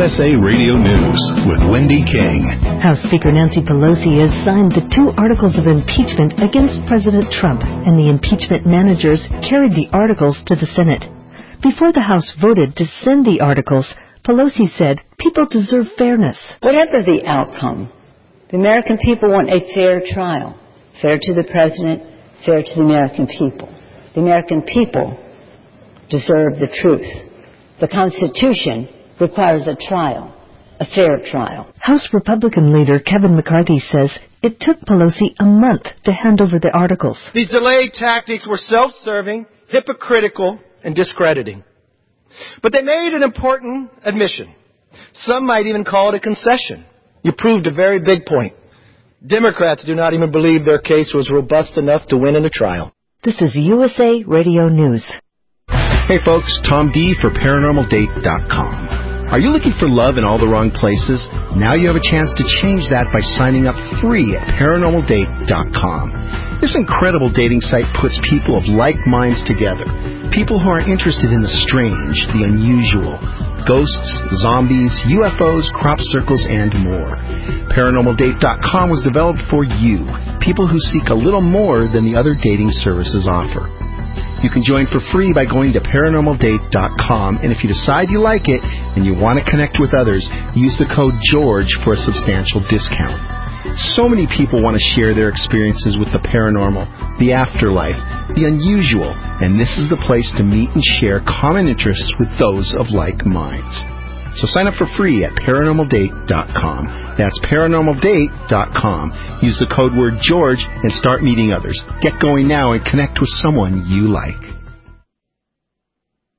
USA Radio News with Wendy King. House Speaker Nancy Pelosi has signed the 2 articles of impeachment against President Trump, and the impeachment managers carried the articles to the Senate. Before the House voted to send the articles, Pelosi said people deserve fairness. Whatever the outcome, the American people want a fair trial. Fair to the president, fair to the American people. The American people deserve the truth. The Constitution requires a trial, a fair trial. House Republican leader Kevin McCarthy says it took Pelosi a month to hand over the articles. These delayed tactics were self-serving, hypocritical, and discrediting. But they made an important admission. Some might even call it a concession. You proved a very big point. Democrats do not even believe their case was robust enough to win in a trial. This is USA Radio News. Hey folks, Tom D for ParanormalDate.com. Are you looking for love in all the wrong places? Now you have a chance to change that by signing up free at ParanormalDate.com. This incredible dating site puts people of like minds together. People who are interested in the strange, the unusual, ghosts, zombies, UFOs, crop circles, and more. ParanormalDate.com was developed for you, people who seek a little more than the other dating services offer. You can join for free by going to ParanormalDate.com, and if you decide you like it and you want to connect with others, use the code GEORGE for a substantial discount. So many people want to share their experiences with the paranormal, the afterlife, the unusual, and this is the place to meet and share common interests with those of like minds. So sign up for free at ParanormalDate.com. That's ParanormalDate.com. Use the code word GEORGE and start meeting others. Get going now and connect with someone you like.